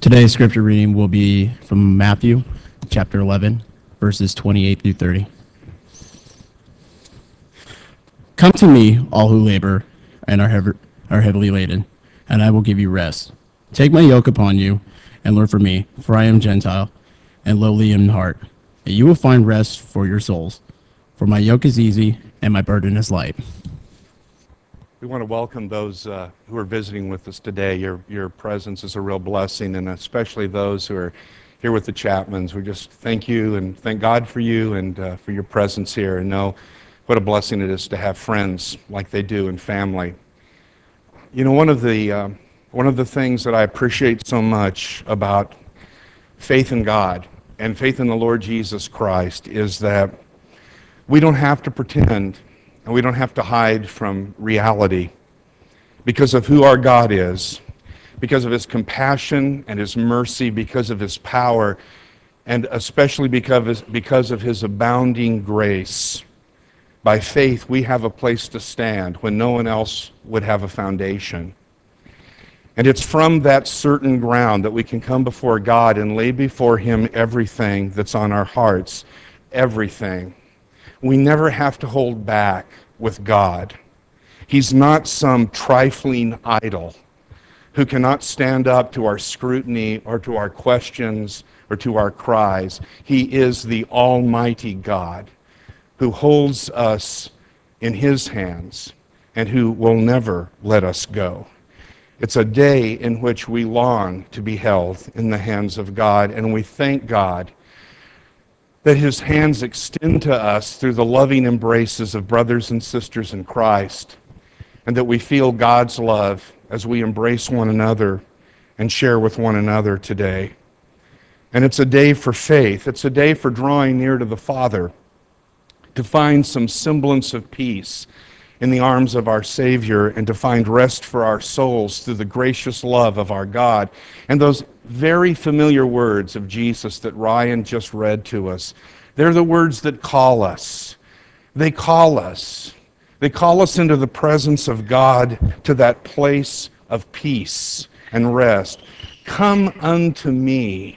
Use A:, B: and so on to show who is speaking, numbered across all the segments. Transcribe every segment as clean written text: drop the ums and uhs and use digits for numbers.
A: Today's scripture reading will be from Matthew chapter 11, verses 28 through 30. Come to me, all who labor and are heavily laden, and I will give you rest. Take my yoke upon you and learn from me, for I am Gentile and lowly in heart, and you will find rest for your souls. For my yoke is easy and my burden is light.
B: We want to welcome those who are visiting with us today. Your presence is a real blessing, and especially those who are here with the Chapmans. We just thank you and thank God for you and for your presence here, and know what a blessing it is to have friends like they do and family. You know, one of the things that I appreciate so much about faith in God and faith in the Lord Jesus Christ is that we don't have to pretend and we don't have to hide from reality because of who our God is, because of His compassion and His mercy, because of His power, and especially because of His abounding grace. By faith, we have a place to stand when no one else would have a foundation. And it's from that certain ground that we can come before God and lay before Him everything that's on our hearts, everything. We never have to hold back with God. He's not some trifling idol who cannot stand up to our scrutiny or to our questions or to our cries. He is the Almighty God who holds us in His hands and who will never let us go. It's a day in which we long to be held in the hands of God, and we thank God that His hands extend to us through the loving embraces of brothers and sisters in Christ, and that we feel God's love as we embrace one another and share with one another today. And it's a day for faith. It's a day for drawing near to the Father, to find some semblance of peace in the arms of our Savior, and to find rest for our souls through the gracious love of our God. And those very familiar words of Jesus that Ryan just read to us, they're the words that call us. They call us. They call us into the presence of God, to that place of peace and rest. Come unto me,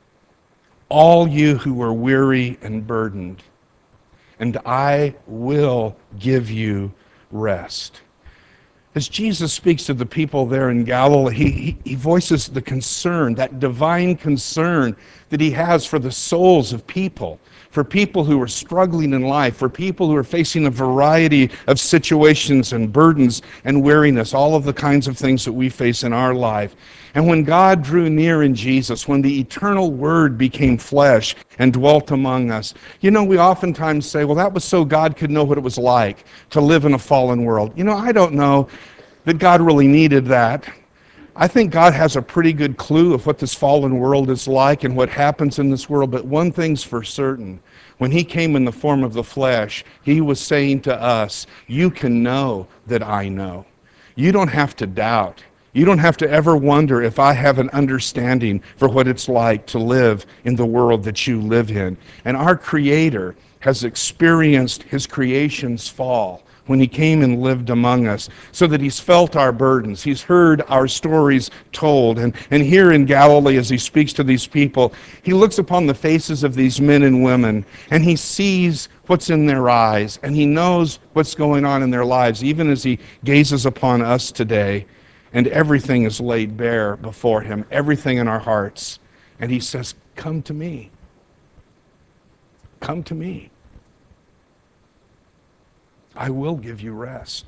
B: all you who are weary and burdened, and I will give you rest. As Jesus speaks to the people there in Galilee, he voices the concern, that divine concern that He has for the souls of people, for people who are struggling in life, for people who are facing a variety of situations and burdens and weariness, all of the kinds of things that we face in our life. And when God drew near in Jesus, when the eternal Word became flesh and dwelt among us, you know, we oftentimes say, well, that was so God could know what it was like to live in a fallen world. You know, I don't know that God really needed that. I think God has a pretty good clue of what this fallen world is like and what happens in this world, but one thing's for certain. When He came in the form of the flesh, He was saying to us, you can know that I know. You don't have to doubt. You don't have to ever wonder if I have an understanding for what it's like to live in the world that you live in. And our Creator has experienced His creation's fall when He came and lived among us, so that He's felt our burdens. He's heard our stories told. And here in Galilee, as He speaks to these people, He looks upon the faces of these men and women, and He sees what's in their eyes, and He knows what's going on in their lives, even as He gazes upon us today. And everything is laid bare before Him, everything in our hearts. And He says, come to me. Come to me. I will give you rest.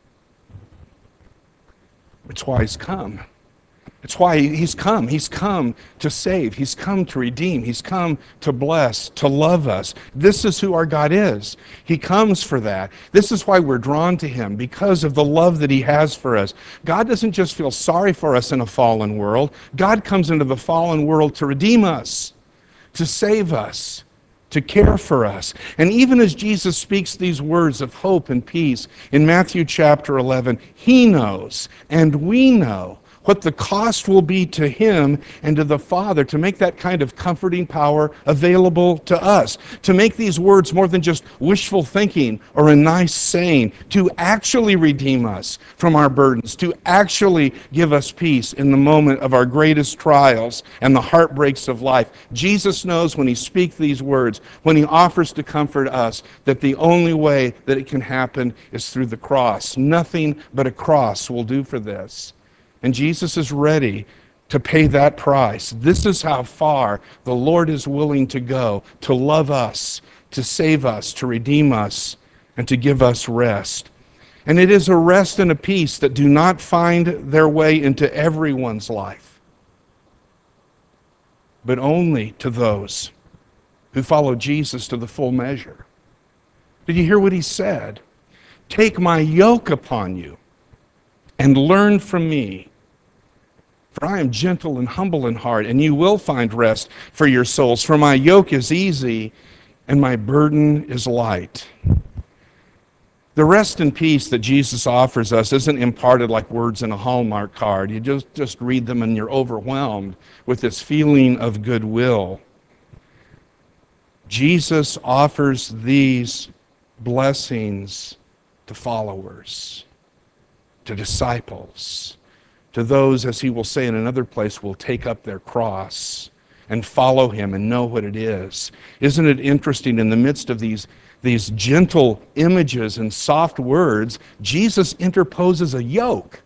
B: It's why He's come. It's why He's come. He's come to save. He's come to redeem. He's come to bless, to love us. This is who our God is. He comes for that. This is why we're drawn to Him, because of the love that He has for us. God doesn't just feel sorry for us in a fallen world. God comes into the fallen world to redeem us, to save us, to care for us. And even as Jesus speaks these words of hope and peace in Matthew chapter 11, He knows and we know what the cost will be to him and to the Father to make that kind of comforting power available to us, to make these words more than just wishful thinking or a nice saying, to actually redeem us from our burdens, to actually give us peace in the moment of our greatest trials and the heartbreaks of life. Jesus knows when he speaks these words, when he offers to comfort us, that the only way that it can happen is through the cross. Nothing but a cross will do for this. And Jesus is ready to pay that price. This is how far the Lord is willing to go to love us, to save us, to redeem us, and to give us rest. And it is a rest and a peace that do not find their way into everyone's life, but only to those who follow Jesus to the full measure. Did you hear what he said? Take my yoke upon you and learn from me. For I am gentle and humble in heart, and you will find rest for your souls. For my yoke is easy, and my burden is light. The rest and peace that Jesus offers us isn't imparted like words in a Hallmark card. You just read them and you're overwhelmed with this feeling of goodwill. Jesus offers these blessings to followers, to disciples, to those, as he will say in another place, will take up their cross and follow him and know what it is. Isn't it interesting, in the midst of these gentle images and soft words, Jesus interposes a yoke,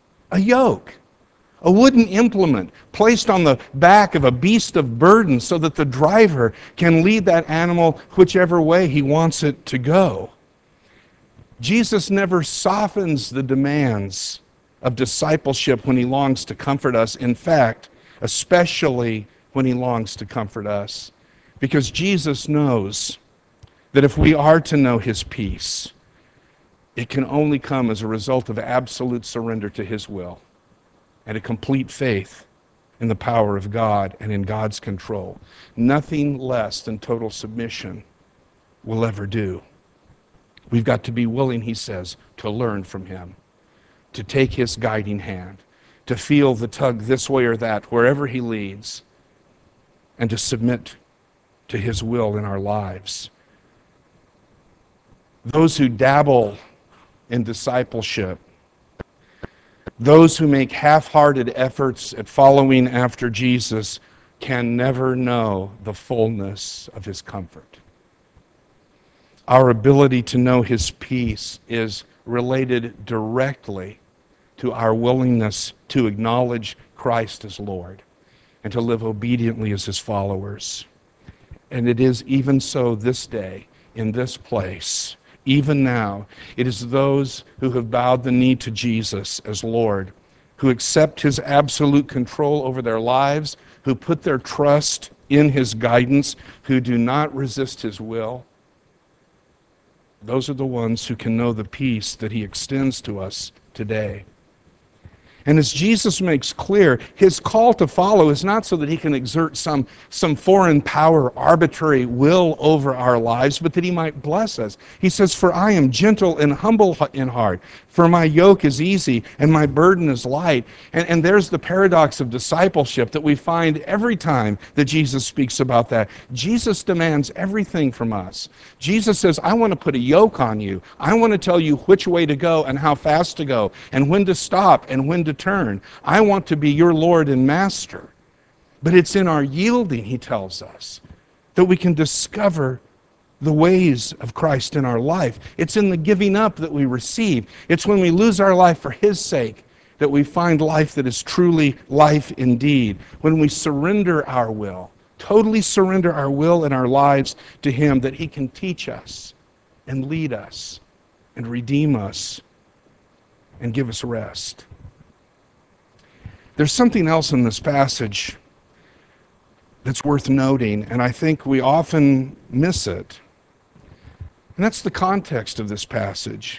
B: a wooden implement placed on the back of a beast of burden so that the driver can lead that animal whichever way he wants it to go. Jesus never softens the demands of discipleship when he longs to comfort us. In fact, especially when he longs to comfort us, because Jesus knows that if we are to know his peace, it can only come as a result of absolute surrender to his will and a complete faith in the power of God and in God's control. Nothing less than total submission will ever do. We've got to be willing, he says, to learn from him, to take his guiding hand, to feel the tug this way or that, wherever he leads, and to submit to his will in our lives. Those who dabble in discipleship, those who make half-hearted efforts at following after Jesus, can never know the fullness of his comfort. Our ability to know his peace is related directly to our willingness to acknowledge Christ as Lord and to live obediently as his followers. And it is even so this day, in this place, even now, it is those who have bowed the knee to Jesus as Lord, who accept his absolute control over their lives, who put their trust in his guidance, who do not resist his will. Those are the ones who can know the peace that he extends to us today. And as Jesus makes clear, his call to follow is not so that he can exert some foreign power, arbitrary will over our lives, but that he might bless us. He says, for I am gentle and humble in heart, for my yoke is easy and my burden is light. And there's the paradox of discipleship that we find every time that Jesus speaks about that. Jesus demands everything from us. Jesus says, I want to put a yoke on you. I want to tell you which way to go and how fast to go and when to stop and when to turn. I want to be your Lord and Master. But it's in our yielding, he tells us, that we can discover the ways of Christ in our life. It's in the giving up that we receive. It's when we lose our life for his sake that we find life that is truly life indeed. When we surrender our will, totally surrender our will and our lives to him, that he can teach us and lead us and redeem us and give us rest. There's something else in this passage that's worth noting, and I think we often miss it. And that's the context of this passage.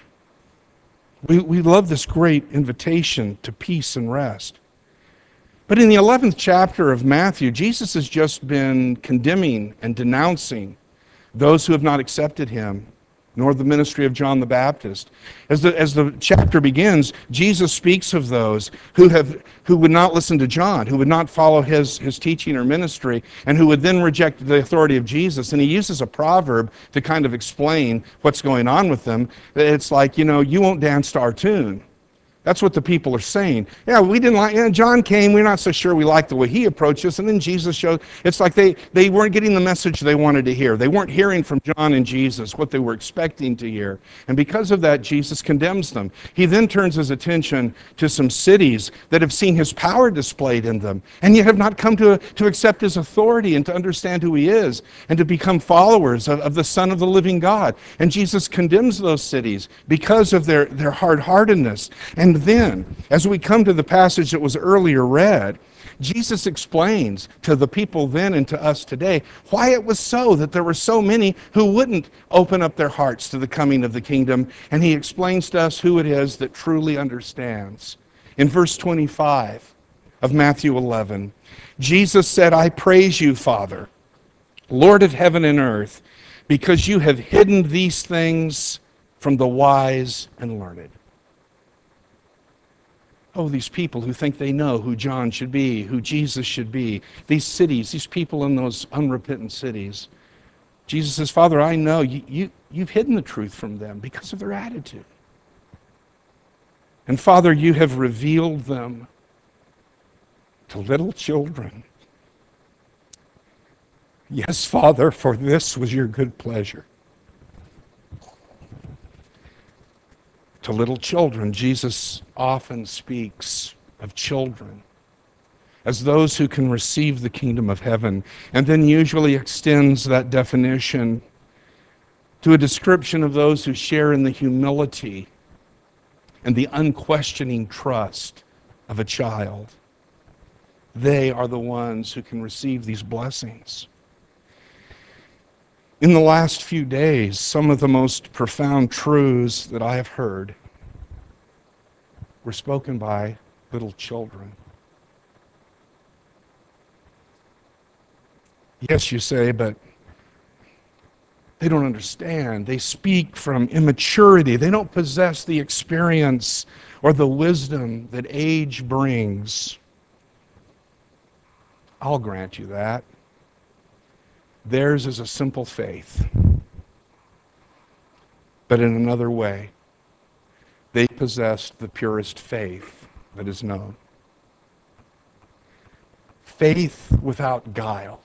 B: We love this great invitation to peace and rest. But in the 11th chapter of Matthew, Jesus has just been condemning and denouncing those who have not accepted him nor the ministry of John the Baptist. As the chapter begins, Jesus speaks of those who would not listen to John, who would not follow his teaching or ministry, and who would then reject the authority of Jesus. And he uses a proverb to kind of explain what's going on with them. It's like, you won't dance to our tune. That's what the people are saying. Yeah, we didn't like, John came, we're not so sure we liked the way he approached us, and then Jesus showed, it's like they weren't getting the message they wanted to hear. They weren't hearing from John and Jesus what they were expecting to hear. And because of that, Jesus condemns them. He then turns his attention to some cities that have seen his power displayed in them, and yet have not come to accept his authority and to understand who he is, and to become followers of the Son of the living God. And Jesus condemns those cities because of their hard-heartedness. And then, as we come to the passage that was earlier read, Jesus explains to the people then and to us today why it was so that there were so many who wouldn't open up their hearts to the coming of the kingdom. And he explains to us who it is that truly understands. In verse 25 of Matthew 11, Jesus said, "I praise you, Father, Lord of heaven and earth, because you have hidden these things from the wise and learned." Oh, these people who think they know who John should be, who Jesus should be, these cities, these people in those unrepentant cities. Jesus says, "Father, I know you've hidden the truth from them because of their attitude. And Father, you have revealed them to little children. Yes, Father, for this was your good pleasure." To little children, Jesus often speaks of children as those who can receive the kingdom of heaven, and then usually extends that definition to a description of those who share in the humility and the unquestioning trust of a child. They are the ones who can receive these blessings. In the last few days, some of the most profound truths that I have heard were spoken by little children. Yes, you say, but they don't understand. They speak from immaturity. They don't possess the experience or the wisdom that age brings. I'll grant you that. Theirs is a simple faith. But in another way, they possessed the purest faith that is known. Faith without guile.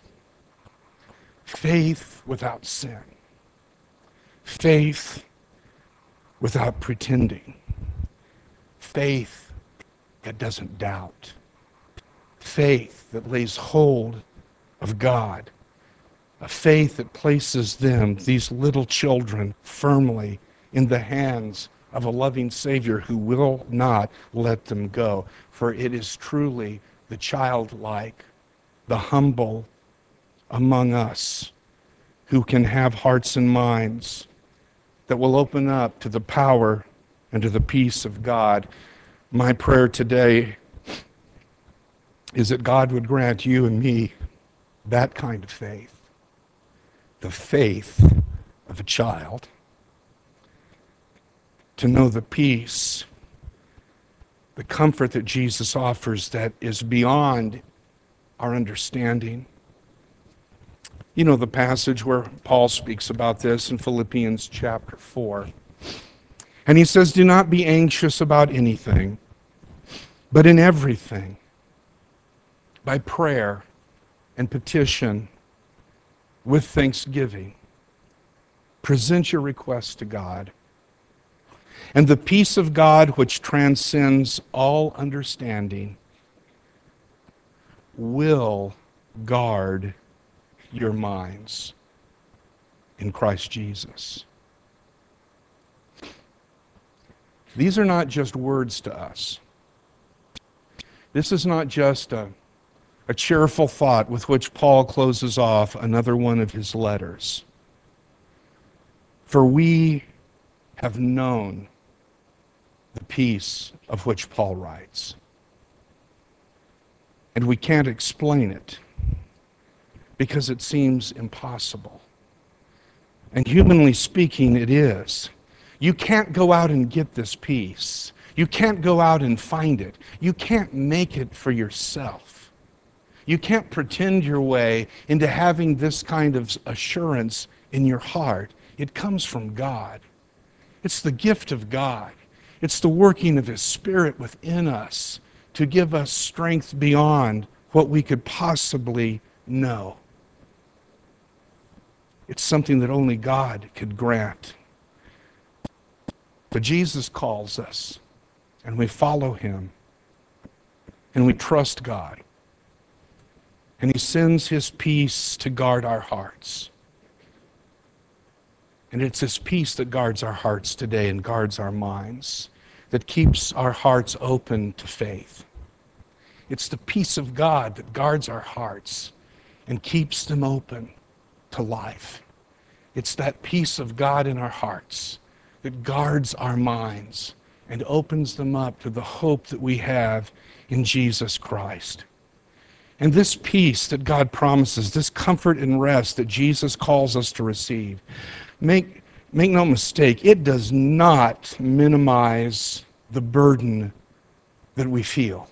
B: Faith without sin. Faith without pretending. Faith that doesn't doubt. Faith that lays hold of God. A faith that places them, these little children, firmly in the hands of a loving Savior who will not let them go. For it is truly the childlike, the humble among us who can have hearts and minds that will open up to the power and to the peace of God. My prayer today is that God would grant you and me that kind of faith. The faith of a child, to know the peace, the comfort that Jesus offers that is beyond our understanding. You know the passage where Paul speaks about this in Philippians chapter 4. And he says, "Do not be anxious about anything, but in everything, by prayer and petition, with thanksgiving, present your requests to God. And the peace of God, which transcends all understanding, will guard your minds in Christ Jesus." These are not just words to us. This is not just a cheerful thought with which Paul closes off another one of his letters. For we have known the peace of which Paul writes. And we can't explain it because it seems impossible. And humanly speaking, it is. You can't go out and get this peace. You can't go out and find it. You can't make it for yourself. You can't pretend your way into having this kind of assurance in your heart. It comes from God. It's the gift of God. It's the working of His Spirit within us to give us strength beyond what we could possibly know. It's something that only God could grant. But Jesus calls us, and we follow Him, and we trust God. And He sends His peace to guard our hearts. And it's His peace that guards our hearts today and guards our minds, that keeps our hearts open to faith. It's the peace of God that guards our hearts and keeps them open to life. It's that peace of God in our hearts that guards our minds and opens them up to the hope that we have in Jesus Christ. And this peace that God promises, this comfort and rest that Jesus calls us to receive, make no mistake, it does not minimize the burden that we feel.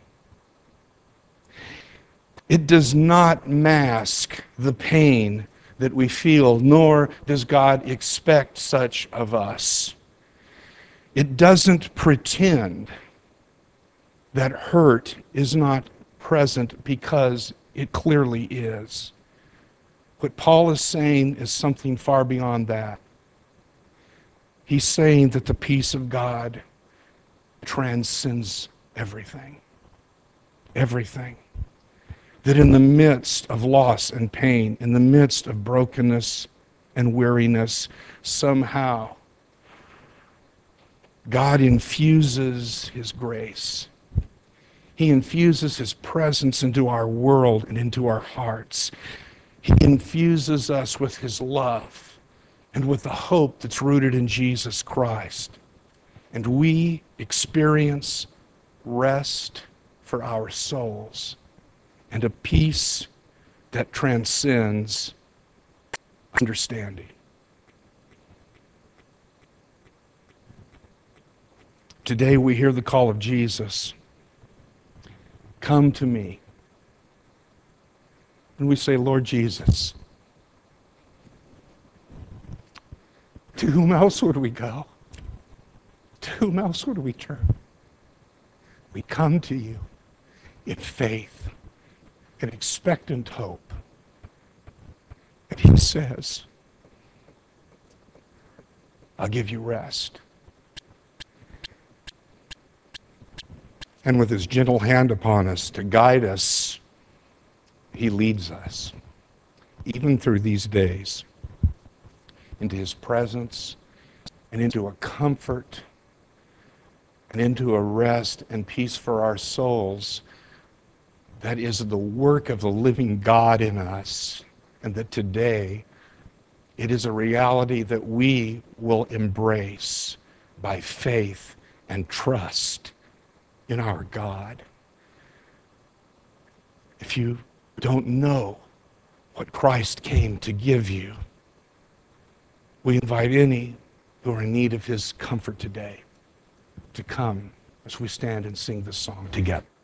B: It does not mask the pain that we feel, nor does God expect such of us. It doesn't pretend that hurt is not present, because it clearly is. What Paul is saying is something far beyond that. He's saying that the peace of God transcends everything. Everything. That in the midst of loss and pain, in the midst of brokenness and weariness, somehow God infuses His grace. He infuses His presence into our world and into our hearts. He infuses us with His love and with the hope that's rooted in Jesus Christ. And we experience rest for our souls and a peace that transcends understanding. Today we hear the call of Jesus. Come to me. And we say, Lord Jesus, to whom else would we go? To whom else would we turn? We come to you in faith, in expectant hope. And He says, I'll give you rest. And with His gentle hand upon us to guide us, He leads us, even through these days, into His presence and into a comfort and into a rest and peace for our souls that is the work of the living God in us, and that today it is a reality that we will embrace by faith and trust in our God. If you don't know what Christ came to give you, we invite any who are in need of His comfort today to come as we stand and sing this song together.